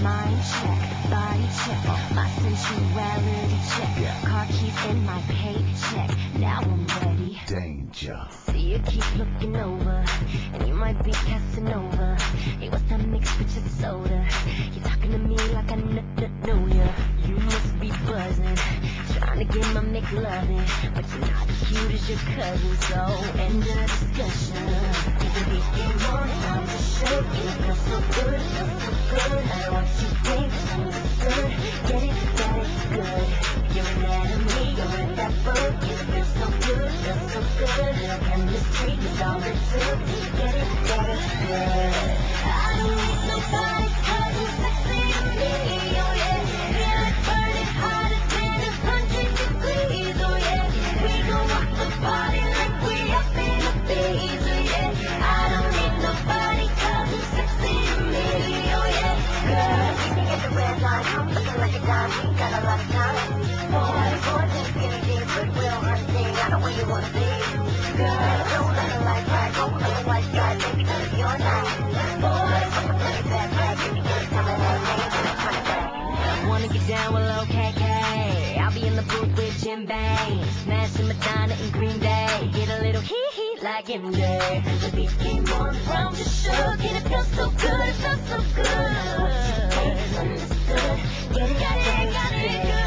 Mind check, body check, my sensuality check. Car keys in my paycheck. Now I'm ready. Danger. See you keep looking over, and you might be Casanova. Hey, what's that mixed with your soda? You're talking to me like I know ya. You must be buzzing, trying to get my McLovin, but you're not as cute as your cousin. So end of discussion. It's a weekend morning, I'm just shaking. It feels so good, it feels so good. I want you think it's understood. Get it good. You're an enemy, you're a devil. It feels so good, feels so good. Your chemistry is all it took. Get it good. I don't need nobody 'cause you're sexy to me, oh yeah. Feel it burning hotter than 100 degrees, oh yeah. We gon' rock the party like we up in the bees, oh yeah. I don't need nobody 'cause you're sexy to me, oh yeah. Girl, we can get the red line, I'm looking like a dime, we got a lot of time. Boy, just skinny jeans, but real hunting, I know where you wanna be. Girl, don't let the light bright, don't let the light bright, baby, tell me you're not. Boy, fuck a pretty bad black, you can get it, tell me that name, and it's running back. Wanna get down with Lil KK? I'll be in the booth with Jim Bain, smashing Madonna and Green Day, get a little hee like MJ. The beat came on, the ground just shook, and it feels so good, it feels so good. It's understood, get it good.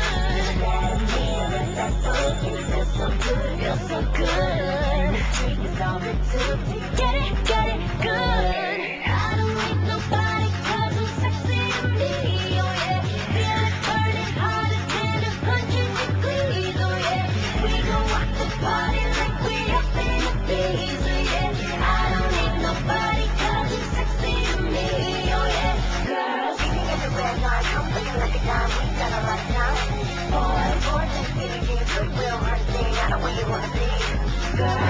That book, and it feels so good, feels so good. It's all it took to get it good. I don't need nobody 'cause I'm sexy to me, oh yeah. Feel it burning hotter than 100 degrees, oh yeah. We gon' rock the party like we up in the bees, oh yeah. I don't need nobody 'cause I'm sexy to me, oh yeah. Girls, you can get the red line, I'm looking like a dime, we got a lot of time. Boy, just skinny jeans, but real hunting, I know where you wanna be. Girl,